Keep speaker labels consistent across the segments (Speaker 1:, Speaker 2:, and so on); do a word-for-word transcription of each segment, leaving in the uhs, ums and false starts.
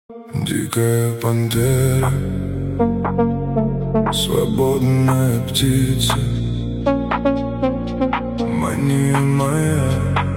Speaker 1: Дикая пантера, свободная птица, мания моя.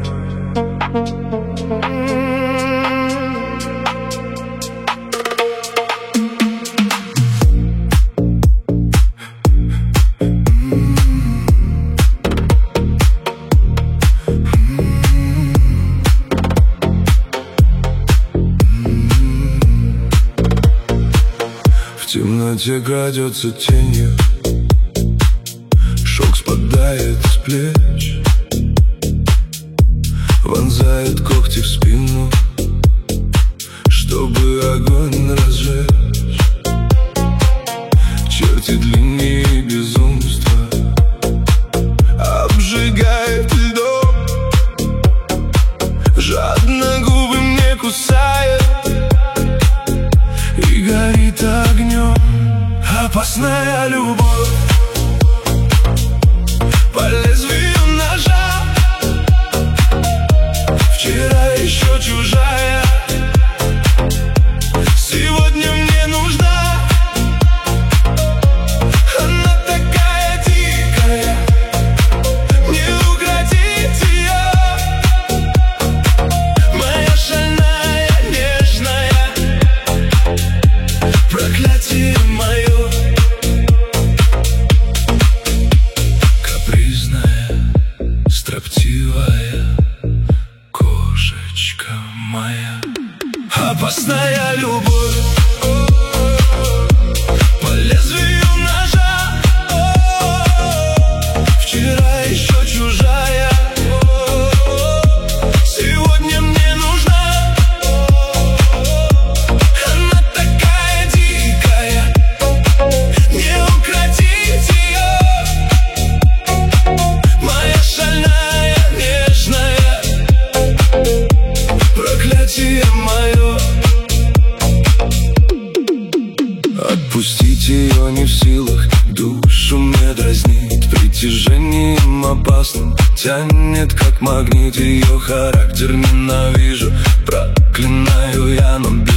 Speaker 1: В темноте крадется тенью, шелк спадает с плеч, вонзает когти в спину, чтобы огонь разжечь. Черти длиннее безумства обжигает льдом, жадно губы мне кусает и горит огнем. Опасная любовь по лезвию ножа, вчера еще чужая, сегодня мне нужна. Она такая дикая, не укротить ее. Моя шальная, нежная, проклятие мое. Строптивая кошечка моя. Опасная любовь по лезвию ножа, вчера еще чужая, сегодня мне нужна. Она такая дикая, не укротить ее. Моя шальная, проклятие мое. Отпустить ее не в силах, душу мне дразнит притяжением опасным, тянет как магнит. Ее характер ненавижу, проклинаю я, но